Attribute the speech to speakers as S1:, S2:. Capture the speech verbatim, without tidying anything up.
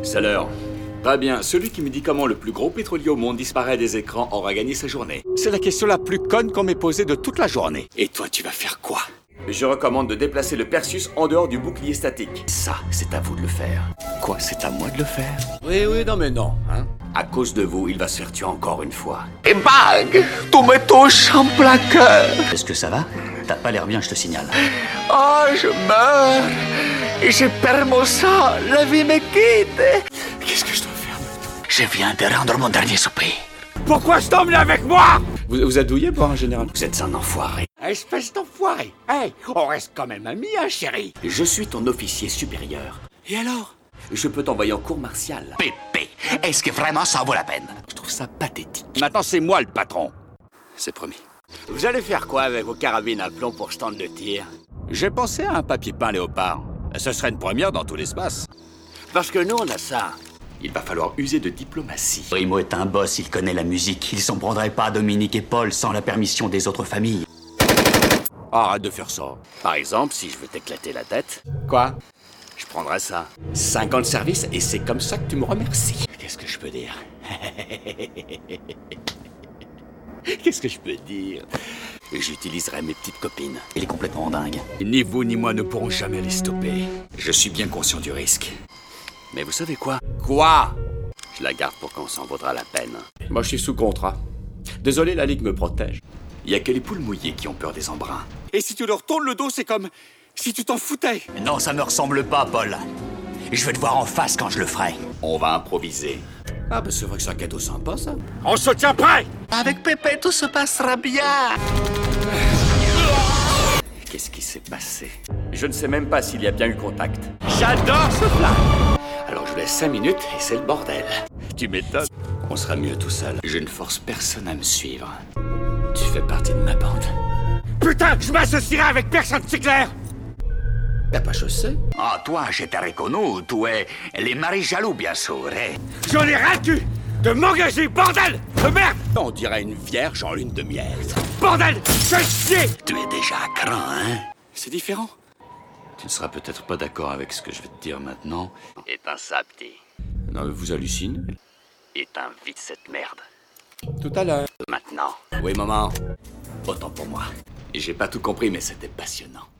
S1: C'est l'heure. Très bien, celui qui me dit comment le plus gros pétrolier au monde disparaît des écrans aura gagné sa journée. C'est la question la plus conne qu'on m'ait posée de toute la journée. Et toi, tu vas faire quoi? Je recommande de déplacer le Perseus en dehors du bouclier statique. Ça, c'est à vous de le faire. Quoi, c'est à moi de le faire? Oui, oui, non mais non, hein. À cause de vous, il va se faire tuer encore une fois. Et bang! Tu me touches en plein cœur!
S2: Est-ce que ça va? T'as pas l'air bien, je te signale.
S1: Oh, je meurs! Et je perds mon sang! La vie me quitte! Qu'est-ce que je dois faire maintenant?
S2: Je viens de rendre mon dernier souper.
S1: Pourquoi je t'emmène avec moi? Vous, vous êtes douillé pour un général? Vous êtes un enfoiré. Espèce d'enfoiré. Hey, on reste quand même amis, hein, chérie? Je suis ton officier supérieur. Et alors? Je peux t'envoyer en cours martiale.
S2: Pépé, est-ce que vraiment ça vaut la peine?
S1: Je trouve ça pathétique. Maintenant, c'est moi le patron. C'est promis. Vous allez faire quoi avec vos carabines à plomb pour stand de tir? J'ai pensé à un papier peint léopard. Ce serait une première dans tout l'espace. Parce que nous, on a ça. Il va falloir user de diplomatie.
S2: Primo est un boss, il connaît la musique. Il s'en prendrait pas à Dominique et Paul sans la permission des autres familles.
S1: Arrête de faire ça. Par exemple, si je veux t'éclater la tête... Quoi? Je prendrais ça. Cinq ans de service et c'est comme ça que tu me remercies. Qu'est-ce que je peux dire? Qu'est-ce que je peux dire? J'utiliserai mes petites copines.
S2: Il est complètement dingue.
S1: Ni vous ni moi ne pourrons jamais les stopper. Je suis bien conscient du risque. Mais vous savez quoi? Quoi? Je la garde pour quand ça en vaudra la peine. Moi, je suis sous contrat. Désolé, la Ligue me protège. Il y a que les poules mouillées qui ont peur des embruns. Et si tu leur tournes le dos, c'est comme si tu t'en foutais.
S2: Non, ça me ressemble pas, Paul. Je veux te voir en face quand je le ferai.
S1: On va improviser. Ah, bah c'est vrai que c'est un cadeau sympa, ça. On se tient prêt!
S2: Avec Pépé, tout se passera bien.
S1: Qu'est-ce qui s'est passé? Je ne sais même pas s'il y a bien eu contact. J'adore ce plat! Alors je vous laisse cinq minutes et c'est le bordel. Tu m'étonnes. On sera mieux tout seul. Je ne force personne à me suivre. Tu fais partie de ma bande. Putain, je m'associerai avec personne, c'est clair? T'as pas chaussé?
S2: Ah, toi, je t'ai reconnu. Tu es les maris jaloux, bien sûr. Eh?
S1: J'en ai ras le cul de m'engager, bordel de merde! On dirait une vierge en lune de miel. Bordel! Je chier!
S2: Tu es déjà à cran, hein?
S1: C'est différent. Tu ne seras peut-être pas d'accord avec ce que je vais te dire maintenant.
S2: Éteins ça, petit.
S1: Non, vous hallucinez.
S2: Éteins vite cette merde.
S1: Tout à l'heure.
S2: Maintenant.
S1: Oui, maman. Autant pour moi. J'ai pas tout compris, mais c'était passionnant.